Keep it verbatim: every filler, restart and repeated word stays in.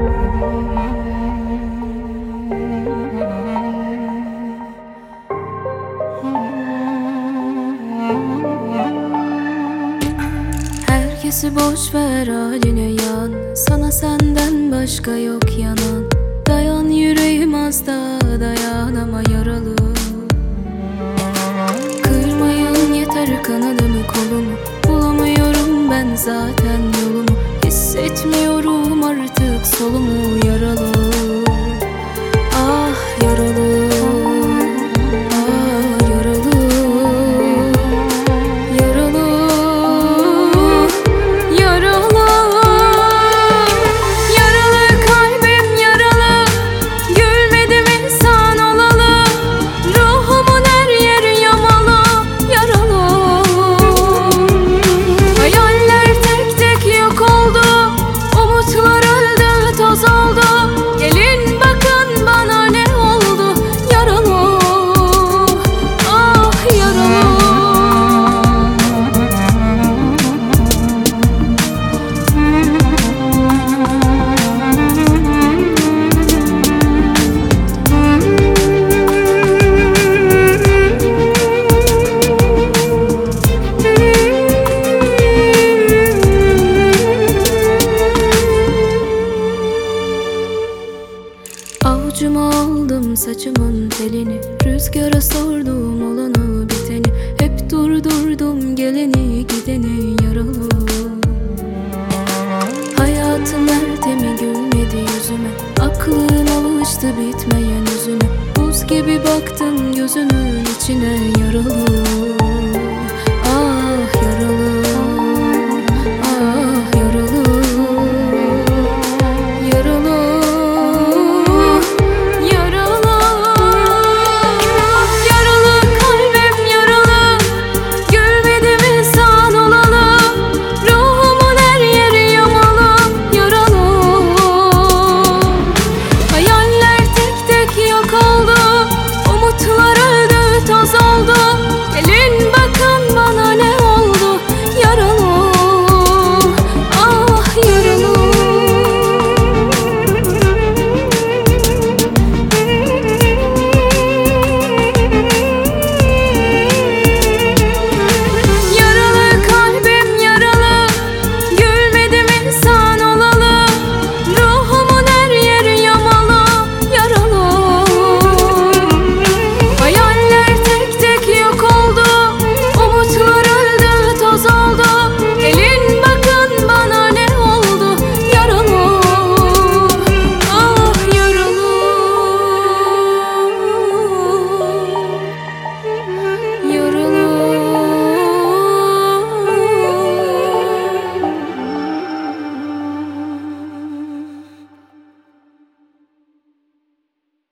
Herkesi boş ver, haline yan. Sana senden başka yok yanan. Dayan yüreğim, az da dayan ama yaralı. Kırmayın yeter kanadımı kolumu. Bulamıyorum ben zaten yolumu. Hissetmiyorum artık solumu, yaralı. Ah yaralı. Avucuma aldım saçımın telini, rüzgara sordum olanı biteni. Hep durdurdum geleni gideni, yaralı. Hayatın erdemi gülmedi yüzüme. Aklın alıştı bitmeyen yüzüne. Buz gibi baktım gözünün içine, yaralı.